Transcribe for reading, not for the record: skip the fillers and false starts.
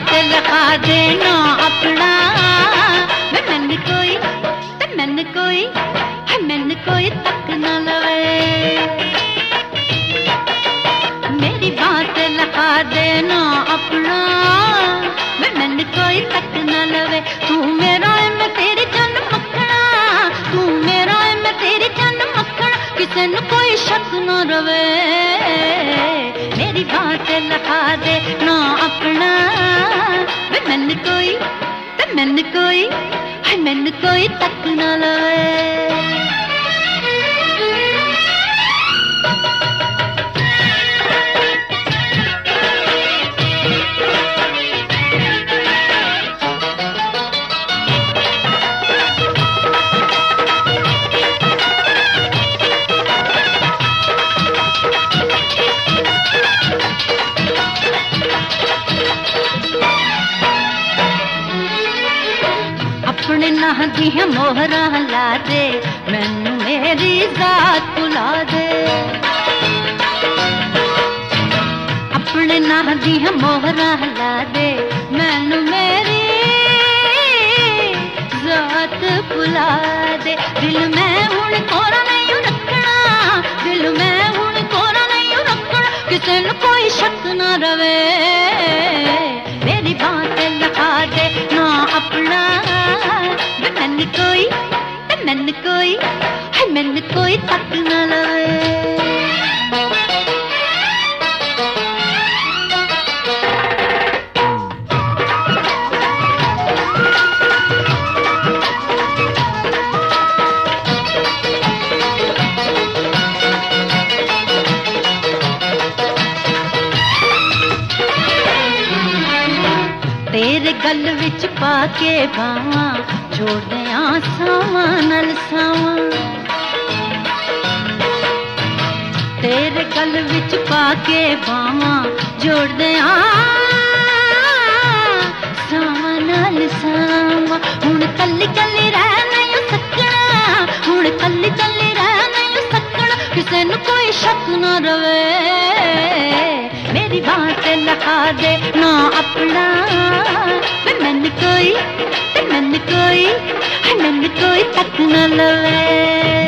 बात लगा देना अपना। मैंने कोई तक न लवे। मेरी बात लगा देना अपना, मैंने कोई तक न लवे। तू मेरा है मैं तेरी जान मखना, तू मेरा है मैं तेरी जान मखना, किसे न कोई शक न रवे। मेरी बात लगा देना अपना, मैंने कोई तक न लवे। अपने नाह दी मोहरा ला दे, मैनू मेरी जात भुला दे। अपने नाह दी मोहरा ला दे, मैनू मेरी जात भुला दे। दिल में हुण कोरा नहीं रखना, दिल में हुण कोरा नहीं रखना, किसे न कोई शक न रवे। मेरी बात लगा दे ना अपना, मैंने कोई तक न लवे। तेरे गल विच पाके बावां, जोड़दे सावां नाल सावां। तेरे गल विच पाके बावां, जोड़दे सावां नाल सावां। हुण कल्ली कल्ली रह नहीं सकना, हुण कल्ली कल्ली रह नहीं सकना, किसे न कोई शक न रवे। मेरी बात लगा दे ना अपना, मैंने कोई तक न लवे।